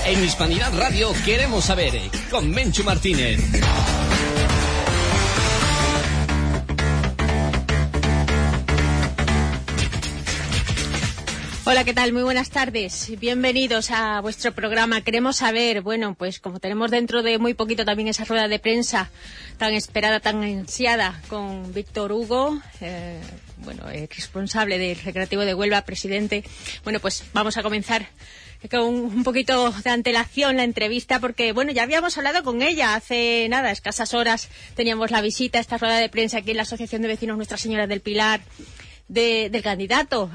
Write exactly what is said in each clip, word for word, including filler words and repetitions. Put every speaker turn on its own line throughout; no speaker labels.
En Hispanidad Radio queremos saber, con Menchu Martínez.
Hola, ¿qué tal? Muy buenas tardes. Bienvenidos a vuestro programa. Queremos saber, bueno, pues como tenemos dentro de muy poquito también esa rueda de prensa tan esperada, tan ansiada, con Víctor Hugo, eh, bueno, eh, responsable del Recreativo de Huelva, presidente. Bueno, pues vamos a comenzar con un poquito de antelación la entrevista, porque, bueno, ya habíamos hablado con ella hace nada, escasas horas. Teníamos la visita, esta rueda de prensa aquí en la Asociación de Vecinos Nuestra Señora del Pilar, De, del candidato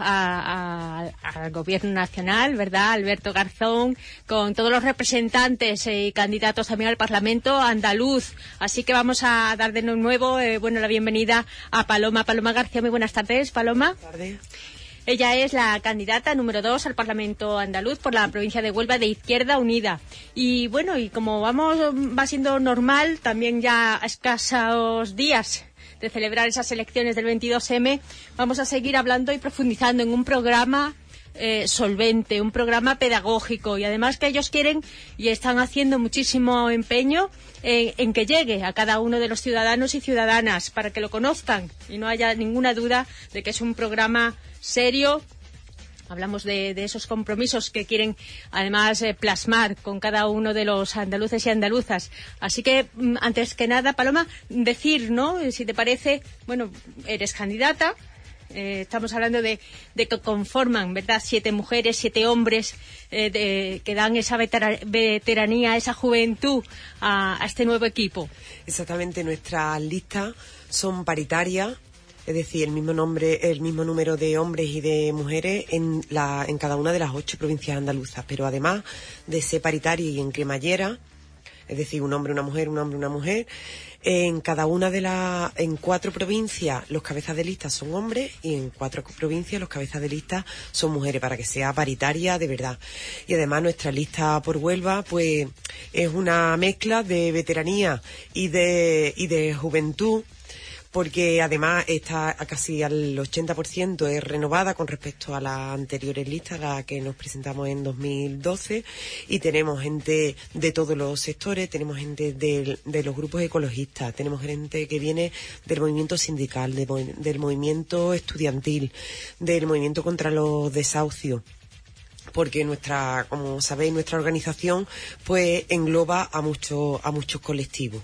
a, a, al gobierno nacional, ¿verdad? Alberto Garzón, con todos los representantes y eh, candidatos también al Parlamento andaluz. Así que vamos a dar de nuevo eh, bueno, la bienvenida a Paloma. Paloma García, muy buenas tardes, Paloma.
Buenas tardes.
Ella es la candidata número dos al Parlamento andaluz por la provincia de Huelva de Izquierda Unida. Y bueno, y como vamos va siendo normal, también ya a escasos días de celebrar esas elecciones del veintidós eme, vamos a seguir hablando y profundizando en un programa eh, solvente, un programa pedagógico, y además que ellos quieren y están haciendo muchísimo empeño en, en que llegue a cada uno de los ciudadanos y ciudadanas para que lo conozcan y no haya ninguna duda de que es un programa serio. Hablamos de, de esos compromisos que quieren, además, eh, plasmar con cada uno de los andaluces y andaluzas. Así que, antes que nada, Paloma, decir, ¿no?, si te parece, bueno, eres candidata, eh, estamos hablando de, de que conforman, ¿verdad?, siete mujeres, siete hombres, eh, de, que dan esa vetera, veteranía, esa juventud a, a este nuevo equipo.
Exactamente, nuestras listas son paritarias. Es decir, el mismo nombre, el mismo número de hombres y de mujeres en, la, en cada una de las ocho provincias andaluzas. Pero además de ser paritaria y en cremallera, es decir, un hombre, una mujer, un hombre, una mujer, en cada una de las, en cuatro provincias los cabezas de lista son hombres y en cuatro provincias los cabezas de lista son mujeres, para que sea paritaria de verdad. Y además nuestra lista por Huelva, pues, es una mezcla de veteranía y de, y de juventud, porque además está casi al ochenta por ciento es renovada con respecto a las anteriores listas, la que nos presentamos en dos mil doce, y tenemos gente de todos los sectores, tenemos gente de, de los grupos ecologistas, tenemos gente que viene del movimiento sindical, de, del movimiento estudiantil, del movimiento contra los desahucios, porque nuestra, como sabéis, nuestra organización pues engloba a muchos a muchos colectivos.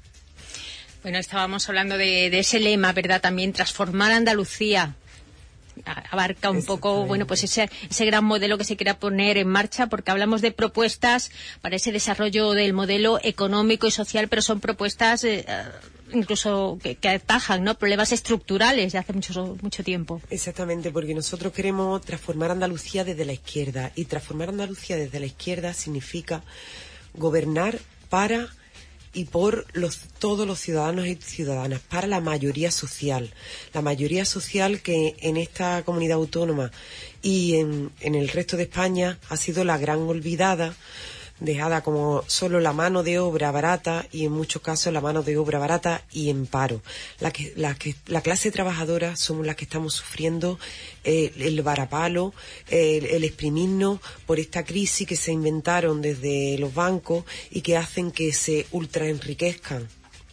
Bueno, estábamos hablando de, de ese lema, ¿verdad? También transformar Andalucía. Abarca un poco, bueno, pues ese, ese gran modelo que se quiera poner en marcha, porque hablamos de propuestas para ese desarrollo del modelo económico y social, pero son propuestas eh, incluso que, que atajan, ¿no?, problemas estructurales de hace mucho, mucho tiempo.
Exactamente, porque nosotros queremos transformar Andalucía desde la izquierda, y transformar Andalucía desde la izquierda significa gobernar para y por los, todos los ciudadanos y ciudadanas, para la mayoría social. La mayoría social que en esta comunidad autónoma y en, en el resto de España ha sido la gran olvidada, dejada como solo la mano de obra barata, y en muchos casos la mano de obra barata y en paro. La, que, la, que, la clase trabajadora somos las que estamos sufriendo eh, el varapalo, el, el exprimirnos por esta crisis que se inventaron desde los bancos y que hacen que se ultraenriquezcan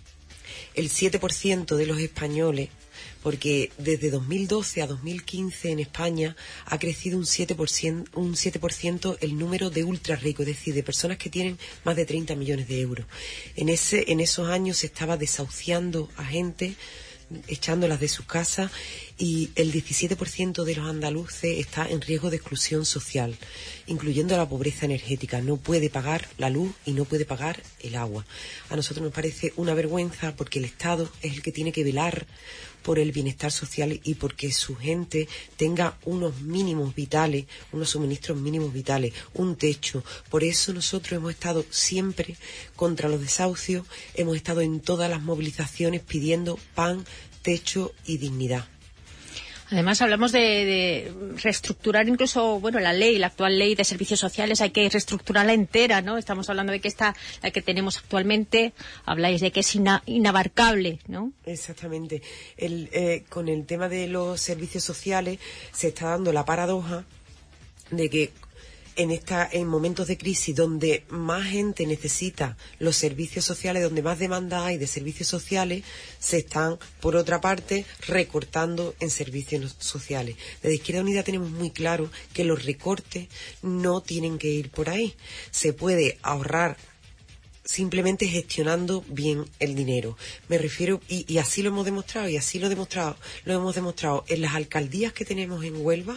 el siete por ciento de los españoles, porque desde dos mil doce a dos mil quince en España ha crecido un siete por ciento, un siete por ciento el número de ultra ricos, es decir, de personas que tienen más de treinta millones de euros. En ese, en esos años se estaba desahuciando a gente, echándolas de sus casas, y el diecisiete por ciento de los andaluces está en riesgo de exclusión social, incluyendo la pobreza energética. No puede pagar la luz y no puede pagar el agua. A nosotros nos parece una vergüenza, porque el Estado es el que tiene que velar por el bienestar social y porque su gente tenga unos mínimos vitales, unos suministros mínimos vitales, un techo. Por eso nosotros hemos estado siempre contra los desahucios, hemos estado en todas las movilizaciones pidiendo pan, techo y dignidad.
Además, hablamos de, de reestructurar incluso, bueno, la ley, la actual ley de servicios sociales, hay que reestructurarla entera, ¿no? Estamos hablando de que esta, la que tenemos actualmente, habláis de que es ina, inabarcable, ¿no?
Exactamente. El, eh, con el tema de los servicios sociales se está dando la paradoja de que en esta en momentos de crisis donde más gente necesita los servicios sociales, donde más demanda hay de servicios sociales, se están, por otra parte, recortando en servicios sociales. Desde Izquierda Unida tenemos muy claro que los recortes no tienen que ir por ahí. Se puede ahorrar simplemente gestionando bien el dinero. Me refiero, y, y así lo hemos demostrado, y así lo demostrado, lo hemos demostrado en las alcaldías que tenemos en Huelva,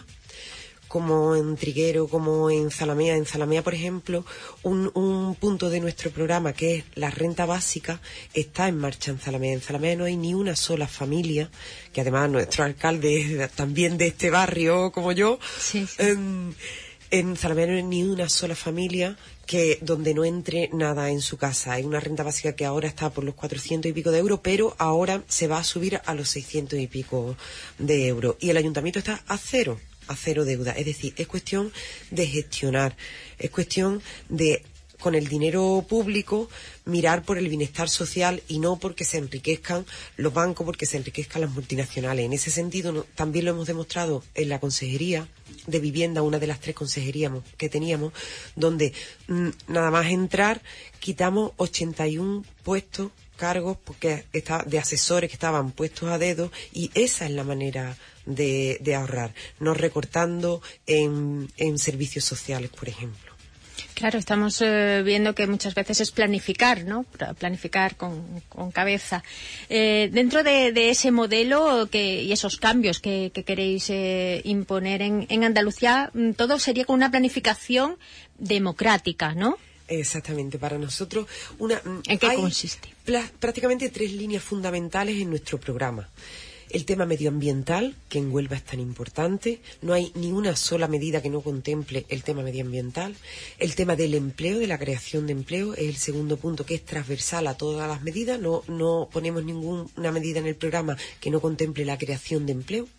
como en Triguero, como en Zalamea. En Zalamea, por ejemplo, un, un punto de nuestro programa, que es la renta básica, está en marcha en Zalamea. En Zalamea no hay ni una sola familia, que además nuestro alcalde es también de este barrio, como yo.
Sí, sí.
En, en Zalamea no hay ni una sola familia que donde no entre nada en su casa. Hay una renta básica que ahora está por los cuatrocientos y pico de euros, pero ahora se va a subir a los seiscientos y pico de euros. Y el ayuntamiento está a cero, a cero deuda. Es decir, es cuestión de gestionar, es cuestión de, con el dinero público, mirar por el bienestar social y no porque se enriquezcan los bancos, porque se enriquezcan las multinacionales. En ese sentido, no, también lo hemos demostrado en la Consejería de Vivienda, una de las tres consejerías que teníamos, donde mmm, nada más entrar, quitamos ochenta y uno puestos, cargos, porque está, de asesores que estaban puestos a dedo, y esa es la manera de, de ahorrar, no recortando en, en servicios sociales, por ejemplo.
Claro, estamos eh, viendo que muchas veces es planificar, ¿no? Planificar con, con cabeza. Eh, dentro de, de ese modelo que, y esos cambios que, que queréis eh, imponer en, en Andalucía, todo sería con una planificación democrática, ¿no?
Exactamente, para nosotros una
¿En qué
hay
consiste?
Pla- prácticamente tres líneas fundamentales en nuestro programa. El tema medioambiental, que en Huelva es tan importante, no hay ni una sola medida que no contemple el tema medioambiental. El tema del empleo, de la creación de empleo, es el segundo punto, que es transversal a todas las medidas. No, no ponemos ninguna medida en el programa que no contemple la creación de empleo.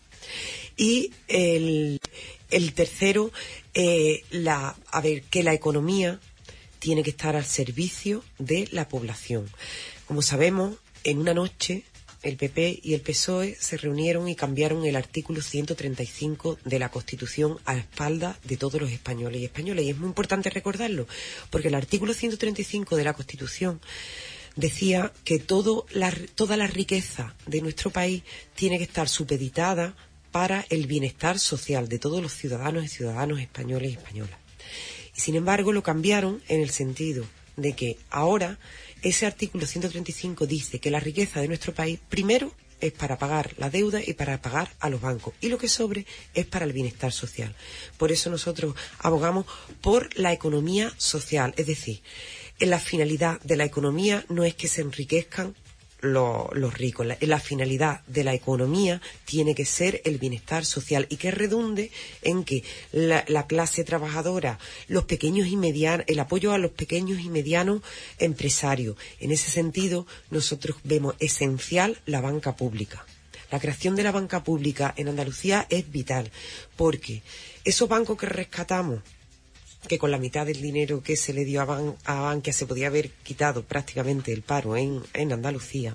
Y el, el tercero, eh, la, a ver, que la economía tiene que estar al servicio de la población. Como sabemos, en una noche el P P y el P S O E se reunieron y cambiaron el artículo ciento treinta y cinco de la Constitución a espaldas de todos los españoles y españolas. Y es muy importante recordarlo, porque el artículo ciento treinta y cinco de la Constitución decía que todo la, toda la riqueza de nuestro país tiene que estar supeditada para el bienestar social de todos los ciudadanos y ciudadanos españoles y españolas. Y sin embargo lo cambiaron en el sentido de que ahora ese artículo ciento treinta y cinco dice que la riqueza de nuestro país primero es para pagar la deuda y para pagar a los bancos, y lo que sobre es para el bienestar social. Por eso nosotros abogamos por la economía social, es decir, en la finalidad de la economía no es que se enriquezcan Los, los ricos. La, la finalidad de la economía tiene que ser el bienestar social y que redunde en que la, la clase trabajadora, los pequeños y medianos, el apoyo a los pequeños y medianos empresarios. En ese sentido, nosotros vemos esencial la banca pública. La creación de la banca pública en Andalucía es vital, porque esos bancos que rescatamos, que con la mitad del dinero que se le dio a, Ban- a Bankia se podía haber quitado prácticamente el paro en, en Andalucía,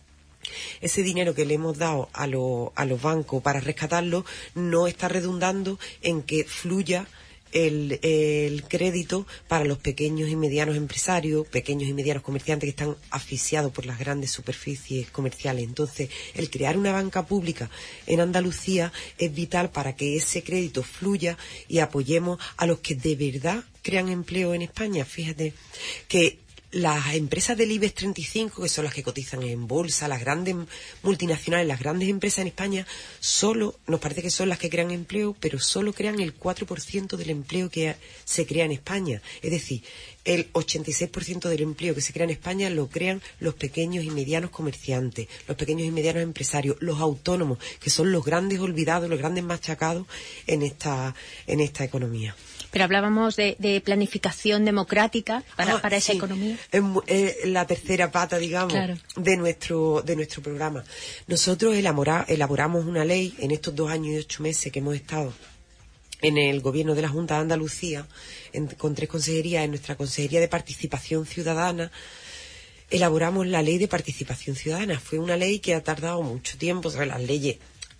ese dinero que le hemos dado a, lo, a los bancos para rescatarlo no está redundando en que fluya el, el crédito para los pequeños y medianos empresarios, pequeños y medianos comerciantes que están asfixiados por las grandes superficies comerciales. Entonces, el crear una banca pública en Andalucía es vital para que ese crédito fluya y apoyemos a los que de verdad crean empleo en España. Fíjate que las empresas del IBEX treinta y cinco, que son las que cotizan en bolsa, las grandes multinacionales, las grandes empresas en España, solo, nos parece que son las que crean empleo, pero solo crean el cuatro por ciento del empleo que se crea en España. Es decir, el ochenta y seis por ciento del empleo que se crea en España lo crean los pequeños y medianos comerciantes, los pequeños y medianos empresarios, los autónomos, que son los grandes olvidados, los grandes machacados en esta, en esta economía.
Pero hablábamos de, de planificación democrática para,
ah,
para esa
sí.
economía.
Es, es la tercera pata, digamos,
claro.
de nuestro de nuestro programa. Nosotros elabora, elaboramos una ley en estos dos años y ocho meses que hemos estado en el gobierno de la Junta de Andalucía, en, con tres consejerías, en nuestra Consejería de Participación Ciudadana, elaboramos la Ley de Participación Ciudadana. Fue una ley que ha tardado mucho tiempo, ¿sabes? Las leyes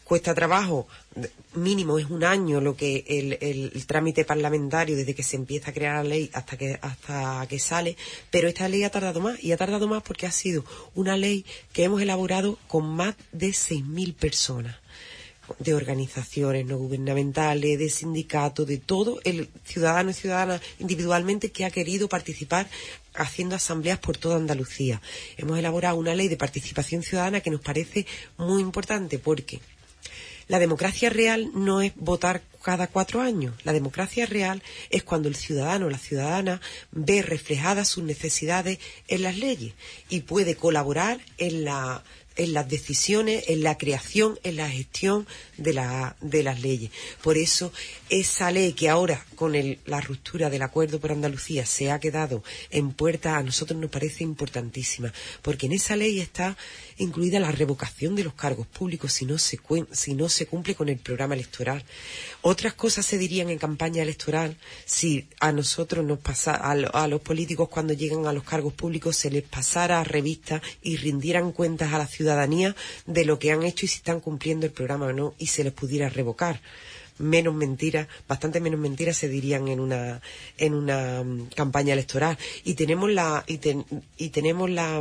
cuesta trabajo, mínimo es un año lo que el, el, el trámite parlamentario desde que se empieza a crear la ley hasta que hasta que sale, pero esta ley ha tardado más, y ha tardado más porque ha sido una ley que hemos elaborado con más de seis mil personas, de organizaciones no gubernamentales, de sindicatos, de todo el ciudadano y ciudadana individualmente que ha querido participar haciendo asambleas por toda Andalucía. Hemos elaborado una ley de participación ciudadana que nos parece muy importante, porque la democracia real no es votar cada cuatro años. La democracia real es cuando el ciudadano o la ciudadana ve reflejadas sus necesidades en las leyes y puede colaborar en la en las decisiones, en la creación, en la gestión de, la, de las leyes. Por eso, esa ley que ahora, con el, la ruptura del Acuerdo por Andalucía, se ha quedado en puerta, a nosotros nos parece importantísima, porque en esa ley está incluida la revocación de los cargos públicos si no se, si no se cumple con el programa electoral. Otras cosas se dirían en campaña electoral si a nosotros nos pasa, a, a los políticos cuando llegan a los cargos públicos se les pasara a revista y rindieran cuentas a la ciudadanía de lo que han hecho y si están cumpliendo el programa o no, y se les pudiera revocar. Menos mentiras, bastante menos mentiras se dirían en una en una um, campaña electoral. Y tenemos la y, ten, y tenemos la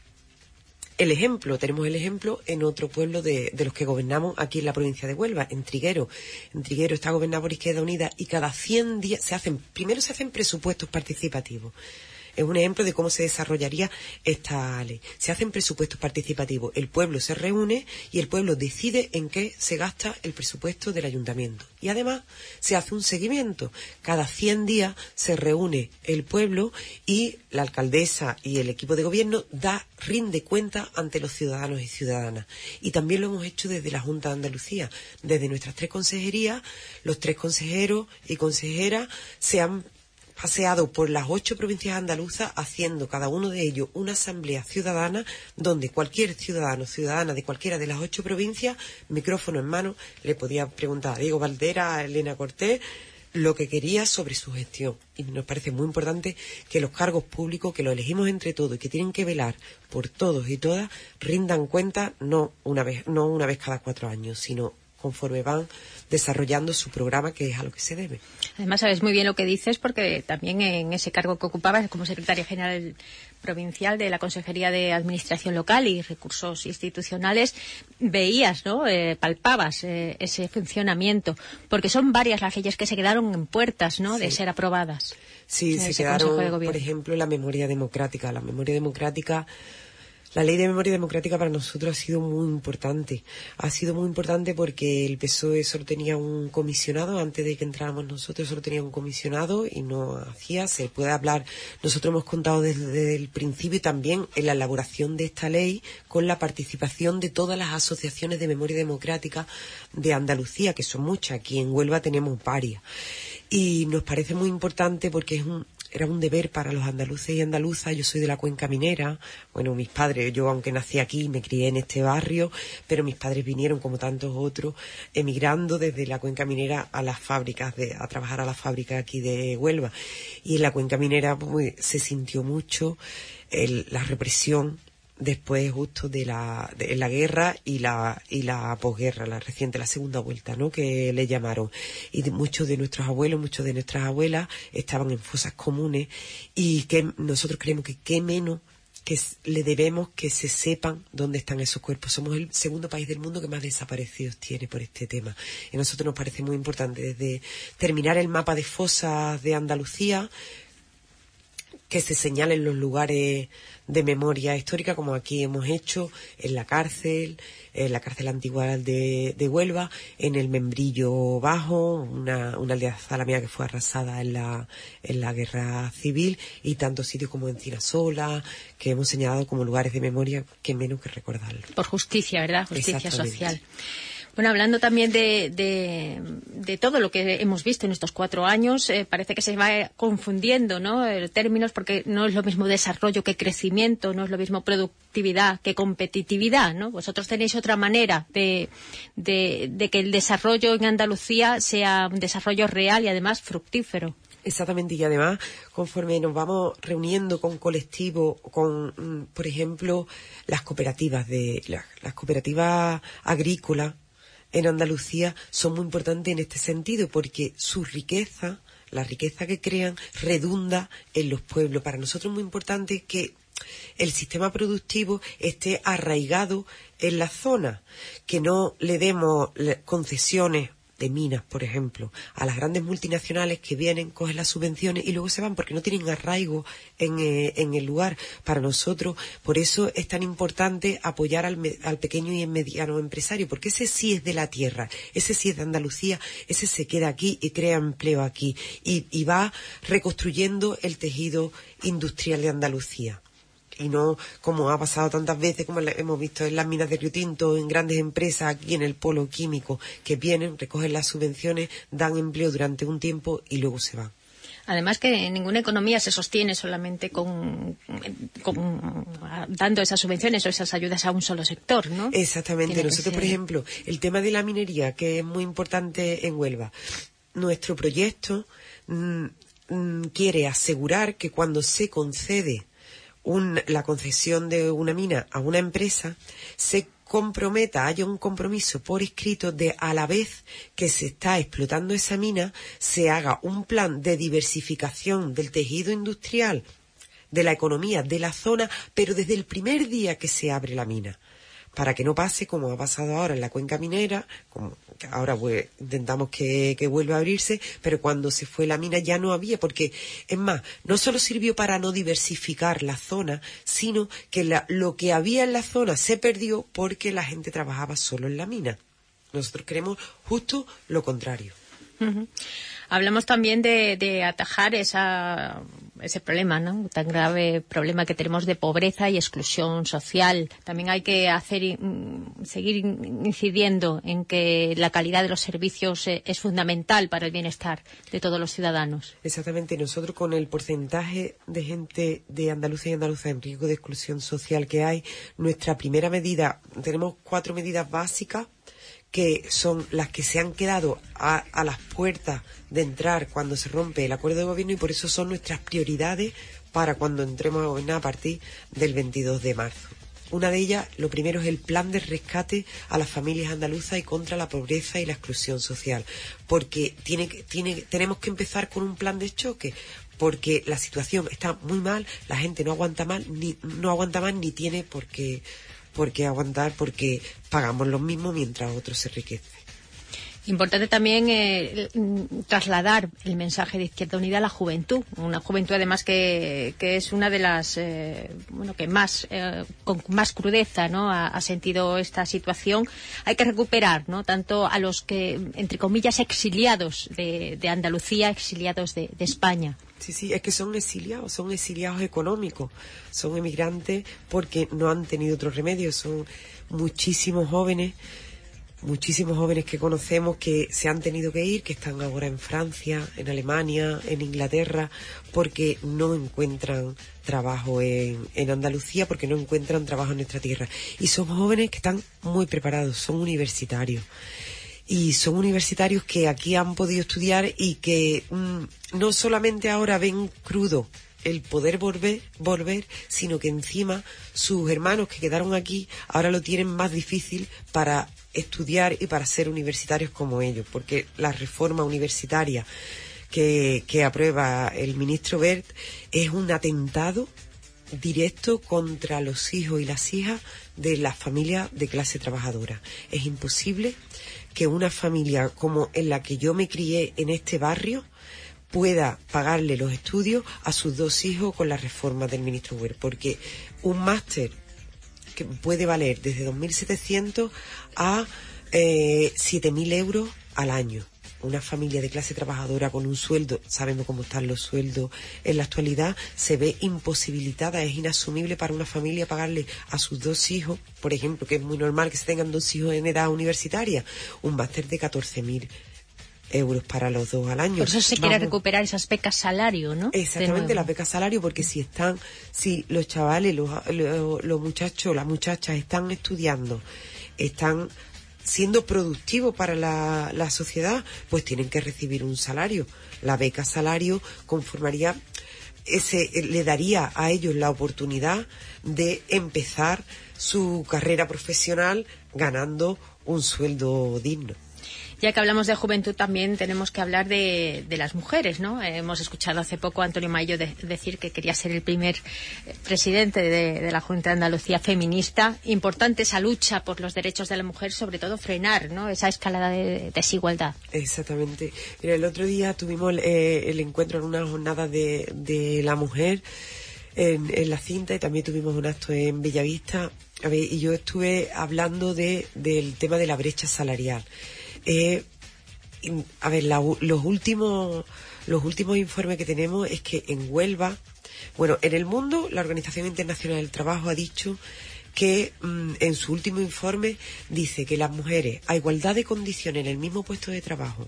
el ejemplo, tenemos el ejemplo en otro pueblo de, de los que gobernamos aquí en la provincia de Huelva, en Triguero. En Triguero está gobernado por Izquierda Unida y cada cien días se hacen, primero se hacen presupuestos participativos. Es un ejemplo de cómo se desarrollaría esta ley. Se hacen presupuestos participativos, el pueblo se reúne y el pueblo decide en qué se gasta el presupuesto del ayuntamiento. Y además se hace un seguimiento. Cada cien días se reúne el pueblo y la alcaldesa y el equipo de gobierno da, rinde cuenta ante los ciudadanos y ciudadanas. Y también lo hemos hecho desde la Junta de Andalucía. Desde nuestras tres consejerías, los tres consejeros y consejeras se han paseado por las ocho provincias andaluzas haciendo cada uno de ellos una asamblea ciudadana donde cualquier ciudadano o ciudadana de cualquiera de las ocho provincias, micrófono en mano, le podía preguntar a Diego Valdera, a Elena Cortés, lo que quería sobre su gestión. Y nos parece muy importante que los cargos públicos, que los elegimos entre todos y que tienen que velar por todos y todas, rindan cuenta no una vez, no una vez cada cuatro años, sino conforme van desarrollando su programa, que es a lo que se debe.
Además, sabes muy bien lo que dices, porque también en ese cargo que ocupabas como secretaria general provincial de la Consejería de Administración Local y Recursos Institucionales, veías, ¿no? Eh, palpabas eh, ese funcionamiento, porque son varias las leyes que se quedaron en puertas, ¿no? Sí. De ser aprobadas.
Sí, se quedaron, por ejemplo, la memoria democrática. La memoria democrática La ley de memoria democrática para nosotros ha sido muy importante. Ha sido muy importante porque el P S O E solo tenía un comisionado, antes de que entráramos nosotros solo tenía un comisionado y no hacía, se puede hablar. Nosotros hemos contado desde, desde el principio y también en la elaboración de esta ley con la participación de todas las asociaciones de memoria democrática de Andalucía, que son muchas. Aquí en Huelva tenemos varias. Y nos parece muy importante porque es un... era un deber para los andaluces y andaluzas. Yo soy de la Cuenca Minera. Bueno, mis padres, yo aunque nací aquí, me crié en este barrio, pero mis padres vinieron, como tantos otros, emigrando desde la Cuenca Minera a las fábricas, de, a trabajar a las fábricas aquí de Huelva. Y en la Cuenca Minera pues, se sintió mucho el, la represión después justo de la de la guerra y la y la posguerra, la reciente, la segunda vuelta, ¿no?, que le llamaron. Y de, muchos de nuestros abuelos, muchos de nuestras abuelas estaban en fosas comunes y que nosotros creemos que qué menos que le debemos que se sepan dónde están esos cuerpos. Somos el segundo país del mundo que más desaparecidos tiene por este tema. Y a nosotros nos parece muy importante desde terminar el mapa de fosas de Andalucía, que se señalen los lugares de memoria histórica, como aquí hemos hecho, en la cárcel, en la cárcel antigua de, de Huelva, en el Membrillo Bajo, una, una aldea zalamea que fue arrasada en la, en la guerra civil, y tantos sitios como Encinasola, que hemos señalado como lugares de memoria que menos que recordarlo.
Por justicia, ¿verdad? Justicia social. Bueno, hablando también de, de, de todo lo que hemos visto en estos cuatro años, eh, parece que se va confundiendo, ¿no?, el términos, porque no es lo mismo desarrollo que crecimiento, no es lo mismo productividad que competitividad, ¿no? Vosotros tenéis otra manera de, de, de que el desarrollo en Andalucía sea un desarrollo real y además fructífero.
Exactamente, y además, conforme nos vamos reuniendo con colectivos, con, por ejemplo, las cooperativas de las, las cooperativas agrícolas, en Andalucía son muy importantes en este sentido, porque su riqueza, la riqueza que crean, redunda en los pueblos. Para nosotros es muy importante que el sistema productivo esté arraigado en la zona, que no le demos concesiones de minas, por ejemplo, a las grandes multinacionales que vienen, cogen las subvenciones y luego se van porque no tienen arraigo en, eh, en el lugar. Para nosotros, por eso es tan importante apoyar al, al pequeño y mediano empresario, porque ese sí es de la tierra, ese sí es de Andalucía, ese se queda aquí y crea empleo aquí y, y va reconstruyendo el tejido industrial de Andalucía. Y no como ha pasado tantas veces, como hemos visto en las minas de Río Tinto, en grandes empresas aquí en el polo químico, que vienen, recogen las subvenciones, dan empleo durante un tiempo y luego se van.
Además que ninguna economía se sostiene solamente con, con dando esas subvenciones o esas ayudas a un solo sector, ¿no?
Exactamente.
Tiene
Nosotros, por ejemplo, el tema de la minería, que es muy importante en Huelva, nuestro proyecto mmm, mmm, quiere asegurar que cuando se concede Un, la concesión de una mina a una empresa, se comprometa, haya un compromiso por escrito de, a la vez que se está explotando esa mina, se haga un plan de diversificación del tejido industrial, de la economía, de la zona, pero desde el primer día que se abre la mina, para que no pase como ha pasado ahora en la cuenca minera, como que ahora pues, intentamos que, que vuelva a abrirse, pero cuando se fue la mina ya no había, porque es más, no solo sirvió para no diversificar la zona, sino que la, lo que había en la zona se perdió porque la gente trabajaba solo en la mina. Nosotros queremos justo lo contrario.
Uh-huh. Hablamos también de, de atajar esa, ese problema, ¿no? Tan grave problema que tenemos de pobreza y exclusión social. También hay que hacer seguir incidiendo en que la calidad de los servicios es fundamental para el bienestar de todos los ciudadanos.
Exactamente. Nosotros, con el porcentaje de gente de Andalucía y andaluza en riesgo de exclusión social que hay, nuestra primera medida, tenemos cuatro medidas básicas que son las que se han quedado a, a las puertas de entrar cuando se rompe el acuerdo de gobierno, y por eso son nuestras prioridades para cuando entremos a gobernar a partir del veintidós de marzo. Una de ellas, lo primero, es el plan de rescate a las familias andaluzas y contra la pobreza y la exclusión social, porque tiene, tiene, tenemos que empezar con un plan de choque, porque la situación está muy mal, la gente no aguanta mal, ni, no aguanta más ni tiene por qué por qué aguantar, porque pagamos lo mismo mientras otros se enriquecen.
Importante también eh, trasladar el mensaje de Izquierda Unida a la juventud, una juventud además que, que es una de las eh, bueno que más eh, con más crudeza, ¿no? ha, ha sentido esta situación. Hay que recuperar, ¿no? Tanto a los que, entre comillas, exiliados de, de Andalucía, exiliados de, de España.
Sí, sí, es que son exiliados, son exiliados económicos, son emigrantes porque no han tenido otro remedio, son muchísimos jóvenes, muchísimos jóvenes que conocemos que se han tenido que ir, que están ahora en Francia, en Alemania, en Inglaterra, porque no encuentran trabajo en, en Andalucía, porque no encuentran trabajo en nuestra tierra. Y son jóvenes que están muy preparados, son universitarios. Y son universitarios que aquí han podido estudiar y que mmm, no solamente ahora ven crudo el poder volver, volver, sino que encima sus hermanos que quedaron aquí ahora lo tienen más difícil para estudiar y para ser universitarios como ellos, porque la reforma universitaria que, que aprueba el ministro Wert es un atentado directo contra los hijos y las hijas de las familias de clase trabajadora. Es imposible que una familia como en la que yo me crié en este barrio pueda pagarle los estudios a sus dos hijos con la reforma del ministro Wert, porque un máster que puede valer desde dos mil setecientos a eh, siete mil euros al año. Una familia de clase trabajadora con un sueldo, sabemos cómo están los sueldos en la actualidad, se ve imposibilitada, es inasumible para una familia pagarle a sus dos hijos, por ejemplo, que es muy normal que se tengan dos hijos en edad universitaria, un máster de catorce mil euros para los dos al año.
Por eso se
Vamos.
quiere recuperar esas becas salario, ¿no?
Exactamente, las becas salario, porque si están, si los chavales, los, los, los muchachos, las muchachas están estudiando, están siendo productivos para la, la sociedad, pues tienen que recibir un salario. La beca salario conformaría, ese, le daría a ellos la oportunidad de empezar su carrera profesional ganando un sueldo digno.
Ya que hablamos de juventud, también tenemos que hablar de, de las mujeres, ¿no? Eh, hemos escuchado hace poco a Antonio Maillo de, decir que quería ser el primer eh, presidente de, de la Junta de Andalucía feminista. Importante esa lucha por los derechos de la mujer, sobre todo frenar, ¿no?, esa escalada de desigualdad.
Exactamente. Mira, el otro día tuvimos eh, el encuentro en una jornada de, de la mujer en, en la cinta, y también tuvimos un acto en Bellavista. A ver, y yo estuve hablando de, del tema de la brecha salarial. Eh, a ver, la, los últimos los últimos informes que tenemos es que en Huelva, bueno, en el mundo, la Organización Internacional del Trabajo ha dicho que mmm, en su último informe dice que las mujeres, a igualdad de condiciones en el mismo puesto de trabajo,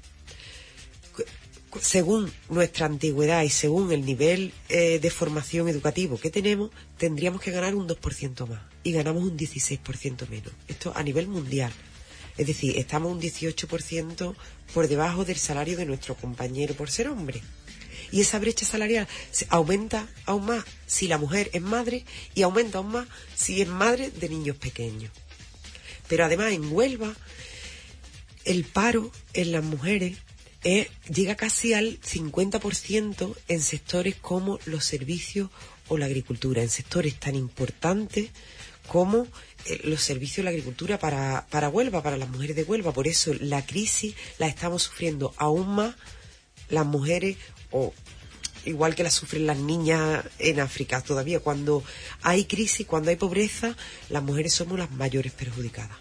según nuestra antigüedad y según el nivel eh, de formación educativo que tenemos, tendríamos que ganar un dos por ciento más, y ganamos un dieciséis por ciento menos. Esto a nivel mundial. Es decir, estamos un dieciocho por ciento por debajo del salario de nuestro compañero por ser hombre. Y esa brecha salarial se aumenta aún más si la mujer es madre, y aumenta aún más si es madre de niños pequeños. Pero además en Huelva el paro en las mujeres eh, llega casi al cincuenta por ciento en sectores como los servicios o la agricultura, en sectores tan importantes como eh, los servicios de la agricultura para, para Huelva, para las mujeres de Huelva. Por eso la crisis la estamos sufriendo aún más las mujeres, o igual que la sufren las niñas en África. Todavía cuando hay crisis, cuando hay pobreza, las mujeres somos las mayores perjudicadas.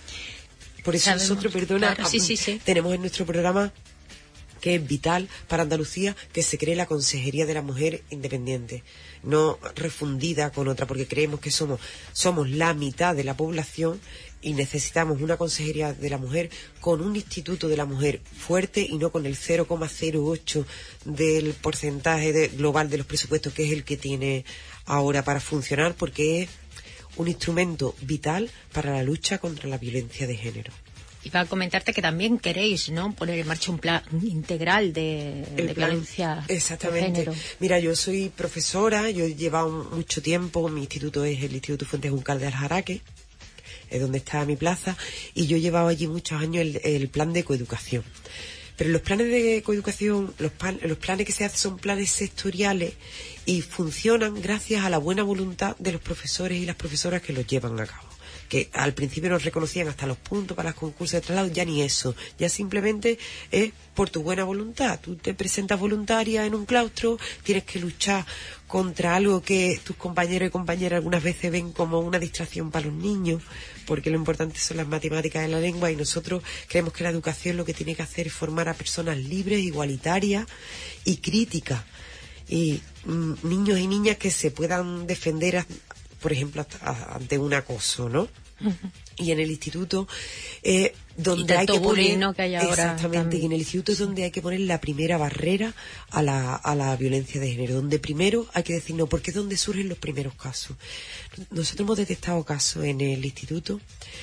Por eso
Sabemos,
nosotros, perdona,
claro, sí, sí, sí.
tenemos en nuestro programa, que es vital para Andalucía, que se cree la Consejería de la Mujer Independiente, no refundida con otra, porque creemos que somos somos la mitad de la población y necesitamos una Consejería de la Mujer con un Instituto de la Mujer fuerte, y no con el cero coma cero ocho del porcentaje de, global de los presupuestos, que es el que tiene ahora para funcionar, porque es un instrumento vital para la lucha contra la violencia de género.
Y para comentarte que también queréis, ¿no?, poner en marcha un plan integral de, de
plan,
violencia
exactamente.
de género.
Mira, yo soy profesora, yo he llevado mucho tiempo, mi instituto es el Instituto Fuentes Juncal de Aljaraque, es donde está mi plaza, y yo he llevado allí muchos años el, el plan de coeducación. Pero los planes de coeducación, los, pan, los planes que se hacen son planes sectoriales y funcionan gracias a la buena voluntad de los profesores y las profesoras que los llevan a cabo. Que al principio nos reconocían hasta los puntos para los concursos de traslado, ya ni eso, ya simplemente es por tu buena voluntad. Tú te presentas voluntaria en un claustro, tienes que luchar contra algo que tus compañeros y compañeras algunas veces ven como una distracción para los niños, porque lo importante son las matemáticas y la lengua, y nosotros creemos que la educación lo que tiene que hacer es formar a personas libres, igualitarias y críticas, y mm, niños y niñas que se puedan defender a, por ejemplo, hasta, ante un acoso, ¿no? Uh-huh. Y en el instituto eh, donde hay que poner,
¿no?, que hay ahora
exactamente,
también.
y en el instituto es donde hay que poner la primera barrera a la, a la violencia de género, donde primero hay que decir no, porque es donde surgen los primeros casos. Nosotros hemos detectado casos en el instituto.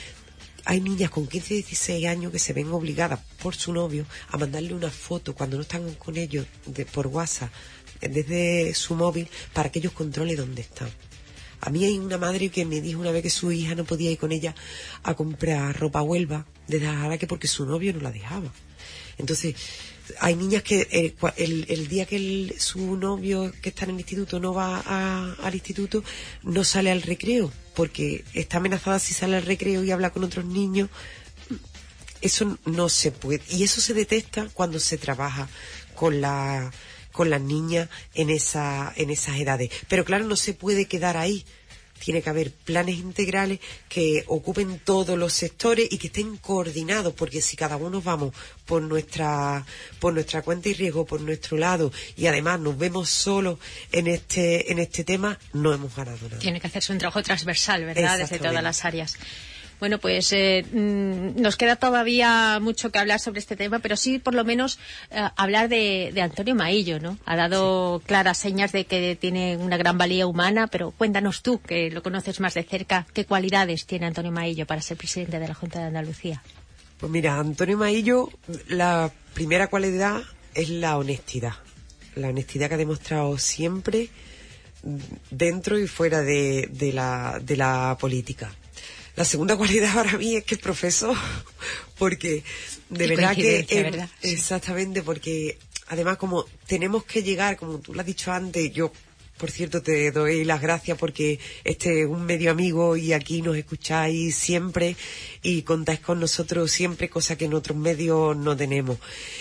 Hay niñas con quince, dieciséis años que se ven obligadas por su novio a mandarle una foto cuando no están con ellos de, por WhatsApp desde su móvil, para que ellos controlen dónde están. A mí hay una madre que me dijo una vez que su hija no podía ir con ella a comprar ropa a Huelva desde Aljaraque porque su novio no la dejaba. Entonces, hay niñas que eh, el, el día que el, su novio que está en el instituto no va a, al instituto, no sale al recreo, porque está amenazada si sale al recreo y habla con otros niños. Eso no se puede. Y eso se detecta cuando se trabaja con la... con las niñas en esa en esas edades. Pero claro, no se puede quedar ahí. Tiene que haber planes integrales que ocupen todos los sectores y que estén coordinados, porque si cada uno vamos por nuestra por nuestra cuenta y riesgo, por nuestro lado, y además nos vemos solos en este en este tema, no hemos ganado nada.
Tiene que hacerse un trabajo transversal, ¿verdad?, desde todas las áreas. Bueno, pues eh, nos queda todavía mucho que hablar sobre este tema, pero sí, por lo menos, eh, hablar de, de Antonio Maillo, ¿no? Ha dado sí. claras señas de que tiene una gran valía humana, pero cuéntanos tú, que lo conoces más de cerca, ¿qué cualidades tiene Antonio Maillo para ser presidente de la Junta de Andalucía?
Pues mira, Antonio Maillo, la primera cualidad es la honestidad. La honestidad que ha demostrado siempre dentro y fuera de, de, la, de la política. La segunda cualidad para mí es que es profesor, porque de verdad que... Eh,
¿verdad? Sí.
Exactamente, porque además como tenemos que llegar, como tú lo has dicho antes, yo... Por cierto, te doy las gracias porque este es un medio amigo y aquí nos escucháis siempre y contáis con nosotros siempre, cosa que en otros medios no tenemos.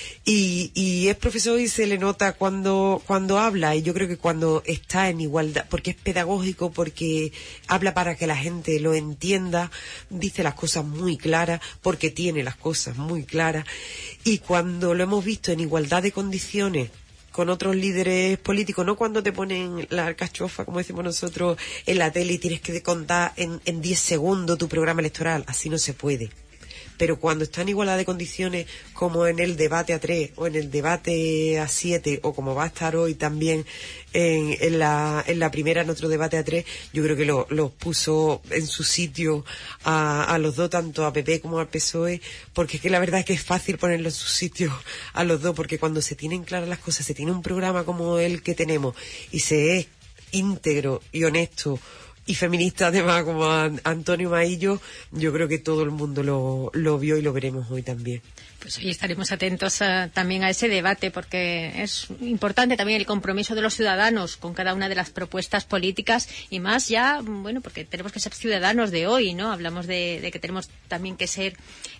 Y, y es profesor y se le nota cuando, cuando habla, y yo creo que cuando está en igualdad, porque es pedagógico, porque habla para que la gente lo entienda, dice las cosas muy claras, porque tiene las cosas muy claras, y cuando lo hemos visto en igualdad de condiciones con otros líderes políticos, no cuando te ponen la alcachofa, como decimos nosotros, en la tele y tienes que contar en, en diez segundos tu programa electoral, así no se puede. Pero cuando está en igualdad de condiciones, como en el debate a tres, o en el debate a siete, o como va a estar hoy también en, en, la, en la primera, en otro debate a tres, yo creo que los lo puso en su sitio a, a los dos, tanto a P P como al P S O E, porque es que la verdad es que es fácil ponerlo en su sitio a los dos, porque cuando se tienen claras las cosas, se tiene un programa como el que tenemos, y se es íntegro y honesto, y feminista además como a Antonio Maillo, yo creo que todo el mundo lo, lo vio y lo veremos hoy también.
Pues hoy estaremos atentos a, también a ese debate, porque es importante también el compromiso de los ciudadanos con cada una de las propuestas políticas, y más ya, bueno, porque tenemos que ser ciudadanos de hoy, ¿no? Hablamos de, de que tenemos también que ser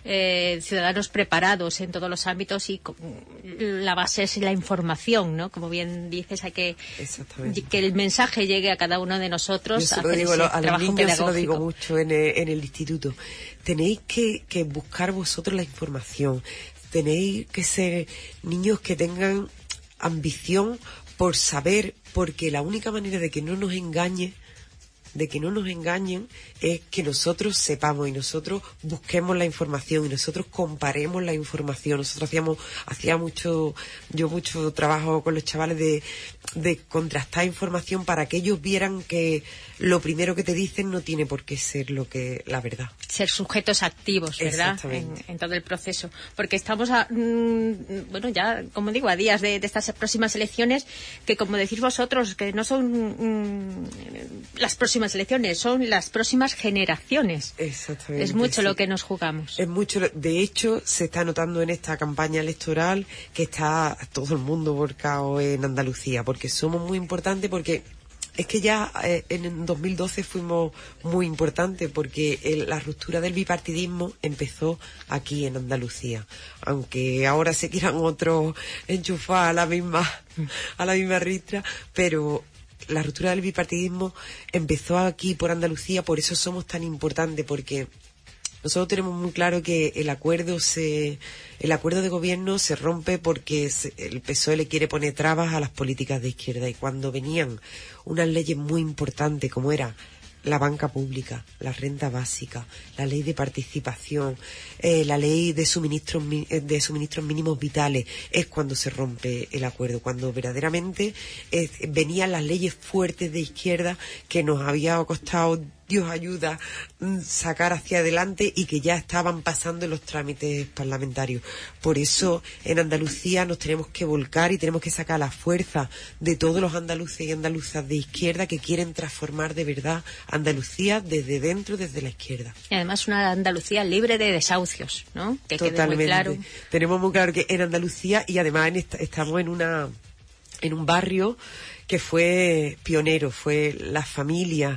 eh, ciudadanos preparados en todos los ámbitos, y la base es la información, ¿no? Como bien dices, hay que que el mensaje llegue a cada uno de nosotros.
Yo se lo digo a los niños, se lo digo mucho en el, en el instituto. Tenéis que, que buscar vosotros la información. Tenéis que ser niños que tengan ambición por saber, porque la única manera de que no nos engañe, de que no nos engañen, es que nosotros sepamos y nosotros busquemos la información y nosotros comparemos la información. Nosotros hacíamos, hacía mucho, yo mucho trabajo con los chavales de, de contrastar información para que ellos vieran que lo primero que te dicen no tiene por qué ser lo que, la verdad.
Ser sujetos activos, ¿verdad? En, en todo el proceso. Porque estamos, a, mmm, bueno, ya, como digo, a días de, de estas próximas elecciones, que como decís vosotros, que no son mmm, las próximas elecciones, son las próximas generaciones.
Exactamente.
Es mucho
sí.
lo que nos jugamos.
Es mucho. De hecho, se está notando en esta campaña electoral que está todo el mundo volcado en Andalucía, porque somos muy importantes, porque es que ya eh, en dos mil doce fuimos muy importantes, porque el, la ruptura del bipartidismo empezó aquí en Andalucía, aunque ahora se quieran otros enchufar a la misma a la misma ristra, pero la ruptura del bipartidismo empezó aquí por Andalucía. Por eso somos tan importantes, porque nosotros tenemos muy claro que el acuerdo se el acuerdo de gobierno se rompe porque se, el P S O E le quiere poner trabas a las políticas de izquierda, y cuando venían unas leyes muy importantes como era la banca pública, la renta básica, la ley de participación, eh, la ley de suministros de suministros mínimos vitales, es cuando se rompe el acuerdo, cuando verdaderamente eh, venían las leyes fuertes de izquierda que nos había costado, Dios ayuda, sacar hacia adelante, y que ya estaban pasando en los trámites parlamentarios. Por eso en Andalucía nos tenemos que volcar y tenemos que sacar la fuerza de todos los andaluces y andaluzas de izquierda que quieren transformar de verdad Andalucía desde dentro, desde la izquierda.
Y además una Andalucía libre de desahucios, ¿no? Que
Totalmente.
Quede muy claro.
Tenemos muy claro que en Andalucía, y además en esta, estamos en una en un barrio que fue pionero, fue la familia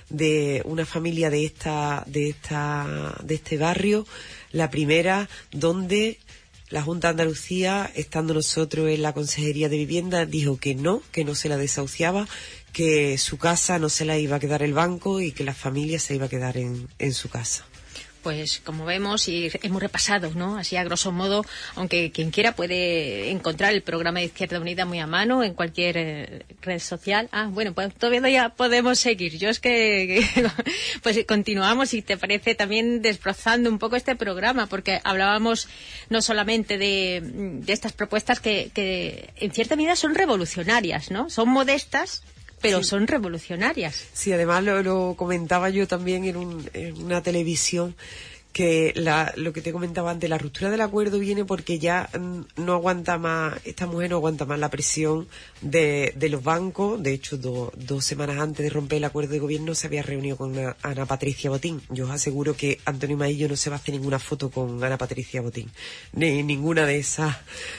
de una familia de esta de esta de este barrio, la primera donde la Junta de Andalucía, estando nosotros en la Consejería de Vivienda, dijo que no, que no se la desahuciaba, que su casa no se la iba a quedar el banco y que la familia se iba a quedar en, en su casa.
Pues como vemos y hemos repasado, ¿no? Así a grosso modo, aunque quien quiera puede encontrar el programa de Izquierda Unida muy a mano en cualquier eh, red social. Ah, bueno, pues todavía ya podemos seguir. Yo es que, que pues continuamos, si te parece, también desbrozando un poco este programa, porque hablábamos no solamente de, de estas propuestas que, que en cierta medida son revolucionarias, ¿no? Son modestas, pero sí, son revolucionarias.
Sí, además lo, lo comentaba yo también en, un, en una televisión, que la, lo que te comentaba antes, la ruptura del acuerdo viene porque ya mm, no aguanta más, esta mujer no aguanta más la presión de, de los bancos. De hecho, do, dos semanas antes de romper el acuerdo de gobierno se había reunido con Ana, Ana Patricia Botín. Yo os aseguro que Antonio Maillo no se va a hacer ninguna foto con Ana Patricia Botín, ni ninguna de esas,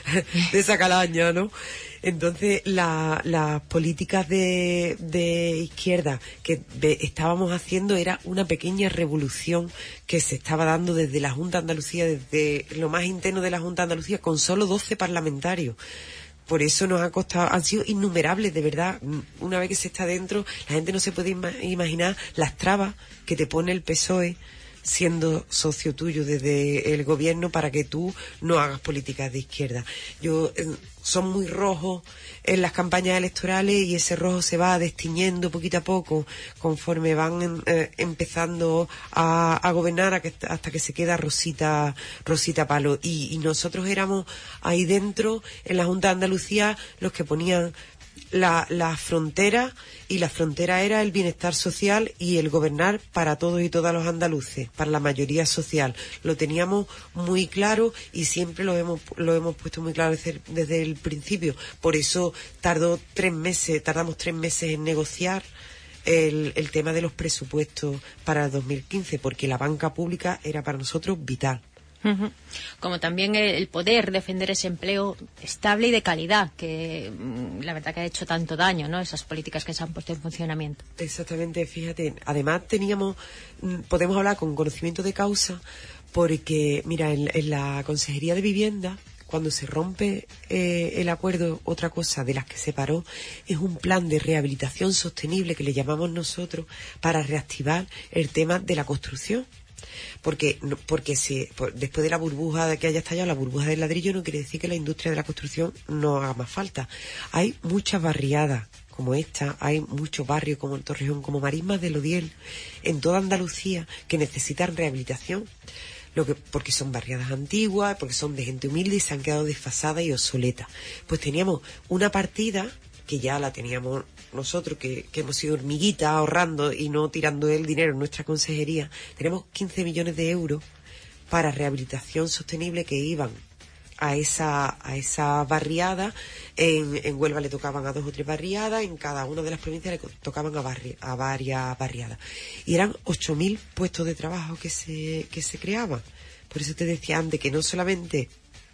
de esa calaña, ¿no? Entonces, las la políticas de, de izquierda que ve, estábamos haciendo era una pequeña revolución que se estaba dando desde la Junta de Andalucía, desde lo más interno de la Junta de Andalucía, con solo doce parlamentarios. Por eso nos ha costado, han sido innumerables, de verdad. Una vez que se está dentro, la gente no se puede ima- imaginar las trabas que te pone el P S O E siendo socio tuyo desde el gobierno para que tú no hagas políticas de izquierda. Yo eh, son muy rojos en las campañas electorales y ese rojo se va destiñendo poquito a poco conforme van eh, empezando a, a gobernar a que, hasta que se queda Rosita Rosita Palo. Y, y nosotros éramos ahí dentro en la Junta de Andalucía los que ponían la, la frontera, y la frontera era el bienestar social y el gobernar para todos y todas los andaluces, para la mayoría social. Lo teníamos muy claro y siempre lo hemos lo hemos puesto muy claro desde, desde el principio. Por eso tardó tres meses, tardamos tres meses en negociar el, el tema de los presupuestos para el dos mil quince, porque la banca pública era para nosotros vital.
Uh-huh. Como también el poder defender ese empleo estable y de calidad, que la verdad que ha hecho tanto daño, ¿no? Esas políticas que se han puesto en funcionamiento.
Exactamente, fíjate. Además teníamos, podemos hablar con conocimiento de causa, porque, mira, en, en la Consejería de Vivienda, cuando se rompe eh, el acuerdo, otra cosa de las que se paró es un plan de rehabilitación sostenible que le llamamos nosotros para reactivar el tema de la construcción. Porque porque si por, después de la burbuja de que haya estallado la burbuja del ladrillo, no quiere decir que la industria de la construcción no haga más falta. Hay muchas barriadas como esta, hay muchos barrios como en Torrejón, como Marismas del Odiel, en toda Andalucía, que necesitan rehabilitación. Lo que, porque son barriadas antiguas, porque son de gente humilde y se han quedado desfasadas y obsoletas. Pues teníamos una partida que ya la teníamos nosotros, que, que hemos sido hormiguitas ahorrando y no tirando el dinero en nuestra consejería. Tenemos quince millones de euros para rehabilitación sostenible que iban a esa a esa barriada. En, en Huelva le tocaban a dos o tres barriadas, en cada una de las provincias le tocaban a, barri, a varias barriadas. Y eran ocho mil puestos de trabajo que se, que se creaban. Por eso te decía antes que no solamente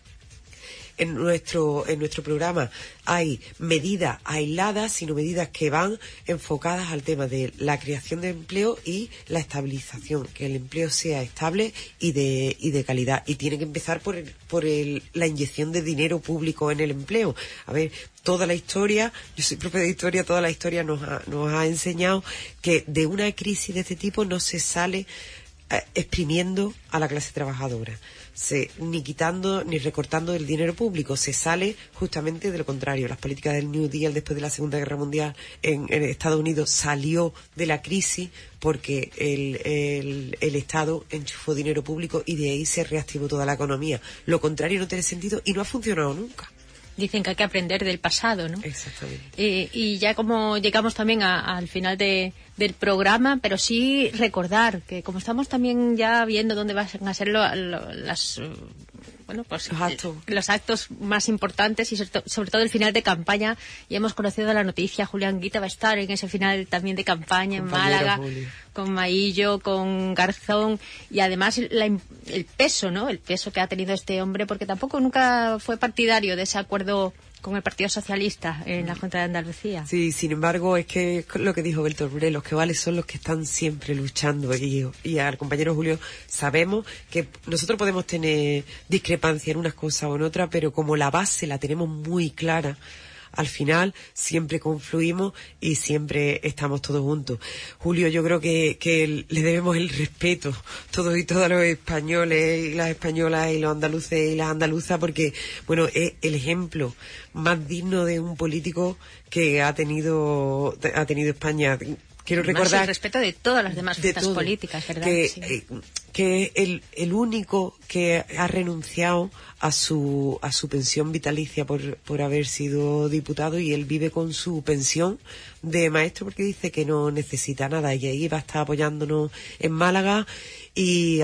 en nuestro en nuestro programa hay medidas aisladas, sino medidas que van enfocadas al tema de la creación de empleo y la estabilización, que el empleo sea estable y de y de calidad. Y tiene que empezar por el, por el, la inyección de dinero público en el empleo. A ver, toda la historia, yo soy profe de historia, toda la historia nos ha, nos ha enseñado que de una crisis de este tipo no se sale eh, exprimiendo a la clase trabajadora. Se, ni quitando ni recortando el dinero público, se sale justamente de lo contrario. Las políticas del New Deal después de la Segunda Guerra Mundial en, en Estados Unidos salió de la crisis porque el, el, el Estado enchufó dinero público y de ahí se reactivó toda la economía. Lo contrario no tiene sentido y no ha funcionado nunca.
Dicen que hay que aprender del pasado, ¿no?
Exactamente.
Eh, y ya como llegamos también a, al final de, del programa, pero sí recordar que como estamos también ya viendo dónde van a ser lo, lo, las... Bueno, pues
los actos.
los actos más importantes y sobre todo el final de campaña. Ya hemos conocido la noticia, Julián Guita va a estar en ese final también de campaña en Málaga, Julio, con Maillo, con Garzón, y además la, el peso, ¿no? El peso que ha tenido este hombre, porque tampoco nunca fue partidario de ese acuerdo con el Partido Socialista en la Junta de Andalucía. Sí,
sin embargo, es que lo que dijo Bertolt Brecht, los que valen son los que están siempre luchando. Y, y al compañero Julio, sabemos que nosotros podemos tener discrepancia en unas cosas o en otras, pero como la base la tenemos muy clara, al final siempre confluimos y siempre estamos todos juntos. Julio, yo creo que, que le debemos el respeto, todos y todas los españoles y las españolas y los andaluces y las andaluzas, porque, bueno, es el ejemplo más digno de un político que ha tenido, ha tenido España. Quiero recordar
el respeto de todas las demás fuerzas políticas, ¿verdad?
Que,
sí.
eh, que es el, el único que ha renunciado a su a su pensión vitalicia por, por haber sido diputado, y él vive con su pensión de maestro porque dice que no necesita nada, y ahí va a estar apoyándonos en Málaga y a,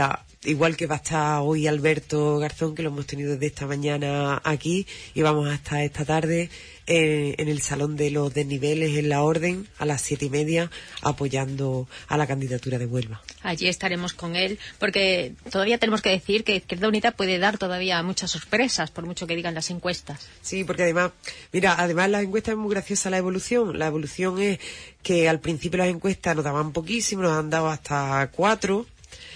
igual que va a estar hoy Alberto Garzón, que lo hemos tenido desde esta mañana aquí, y vamos a estar esta tarde en, en el Salón de los Desniveles en la Orden a las siete y media apoyando a la candidatura de Huelva.
Allí estaremos con él, porque todavía tenemos que decir que Izquierda Unida puede dar todavía muchas sorpresas, por mucho que digan las encuestas.
Sí, porque además, mira, además las encuestas es muy graciosa la evolución. La evolución es que al principio las encuestas nos daban poquísimo, nos han dado hasta cuatro.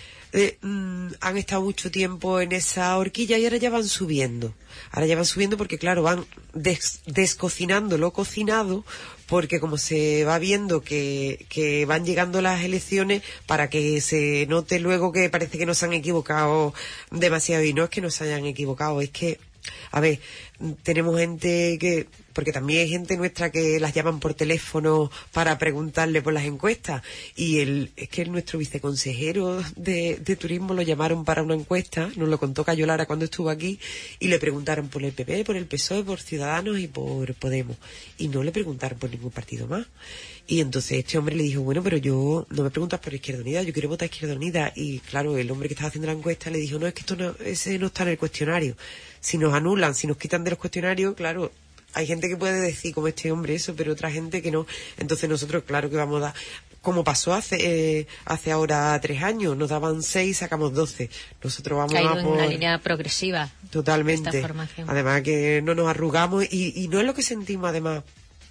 Eh, mm, han estado mucho tiempo en esa horquilla y ahora ya van subiendo. Ahora ya van subiendo porque, claro, van des- descocinando lo cocinado, porque como se va viendo que, que van llegando las elecciones, para que se note luego que parece que nos han equivocado demasiado. Y no es que nos hayan equivocado, es que, a ver, tenemos gente que... porque también hay gente nuestra que las llaman por teléfono para preguntarle por las encuestas, y el, es que nuestro viceconsejero de, de turismo lo llamaron para una encuesta, nos lo contó Cayo Lara cuando estuvo aquí, y le preguntaron por el P P, por el P S O E, por Ciudadanos y por Podemos, y no le preguntaron por ningún partido más. Y entonces este hombre le dijo, bueno, pero yo no me preguntas por Izquierda Unida, yo quiero votar Izquierda Unida. Y claro, el hombre que estaba haciendo la encuesta le dijo, no, es que esto no, ese no está en el cuestionario. Si nos anulan, si nos quitan de los cuestionarios, claro, hay gente que puede decir como este hombre eso, pero otra gente que no. Entonces nosotros, claro que vamos a dar, como pasó hace eh, hace ahora tres años, nos daban seis, sacamos doce. Nosotros vamos
ha ido
a
en
por...
una línea progresiva.
Totalmente.
Esta formación.
Además que no nos arrugamos, y, y no es lo que sentimos además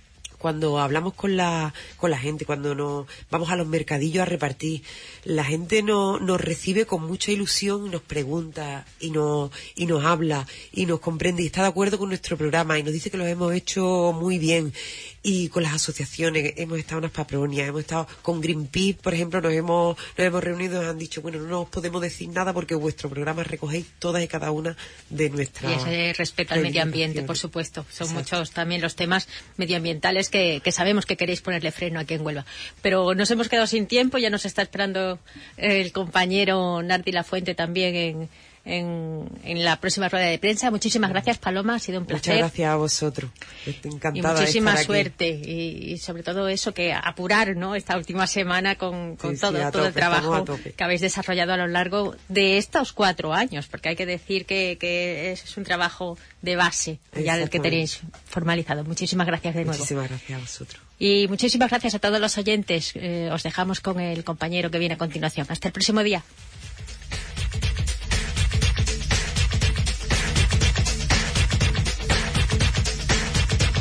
cuando hablamos con la con la gente, cuando nos vamos a los mercadillos a repartir. La gente no, nos recibe con mucha ilusión y nos pregunta y nos y nos habla y nos comprende y está de acuerdo con nuestro programa y nos dice que lo hemos hecho muy bien. Y con las asociaciones, hemos estado en las Papronias, hemos estado con Greenpeace, por ejemplo, nos hemos nos hemos reunido y nos han dicho, bueno, no nos podemos decir nada porque vuestro programa recogéis todas y cada una de nuestras...
Y ese respeto al medio ambiente, por supuesto. Son Exacto. muchos también los temas medioambientales que, que sabemos que queréis ponerle freno aquí en Huelva. Pero nos hemos quedado sin tiempo, ya nos está esperando el compañero Nardi Lafuente también en... En, en la próxima rueda de prensa. Muchísimas gracias, Paloma, ha sido un placer.
Muchas gracias a vosotros. Estoy encantada
y muchísima
de estar
suerte
aquí.
Y, y sobre todo eso, que apurar, ¿no?, esta última semana con, con
sí,
todo,
sí,
todo
tope,
el trabajo
que
habéis desarrollado a lo largo de estos cuatro años, porque hay que decir que, que es un trabajo de base ya el que tenéis formalizado. Muchísimas gracias de nuevo.
Muchísimas gracias a vosotros.
Y muchísimas gracias a todos los oyentes. Eh, os dejamos con el compañero que viene a continuación. Hasta el próximo día.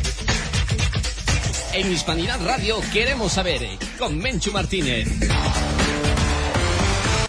En Hispanidad Radio queremos saber, con Menchu Martínez.